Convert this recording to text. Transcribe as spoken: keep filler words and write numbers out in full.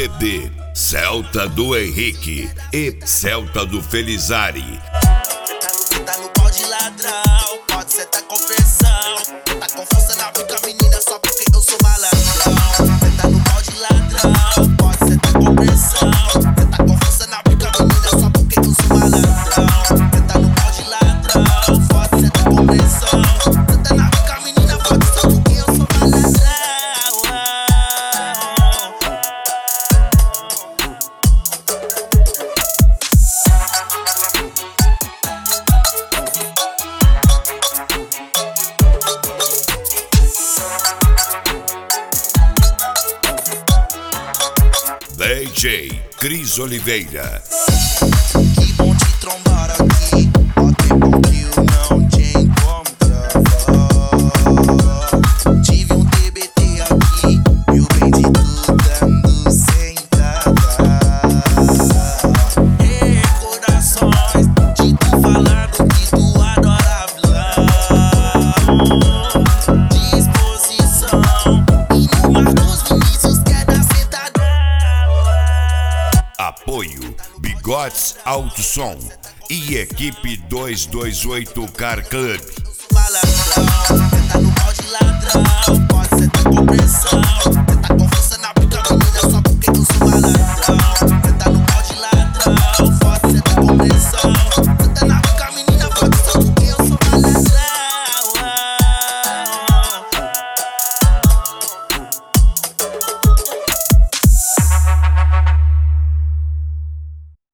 C D Celta do Henrique e Celta do Felizari. Tá no pau de ladrão, pode ser tá com pressão. Tá com força na boca, menina, só porque eu sou malandrão. Cê tá no pau de ladrão, pode ser tá com pressão. Cê tá com força na boca, menina, só porque eu sou malandrão. Cê tá no pau de ladrão, pode ser tá com pressão. Cê tá na boca, menina, pode ser só porque eu sou malandrão. D J Cris Oliveira. Que bom te trombar aqui, ó tempo que eu não te encontrava. Tive um T B T aqui, e o bem de tu dando sentada. Ei, corações, de tu falando que tu adora vilão. Disposição, e no Marcos Vinícius quer dar sentada. Apoio Bigodes Alto Som e Equipe duzentos e vinte e oito Car Club. Malandrão, cê tá no pau de ladrão, pode ser tá com pressão.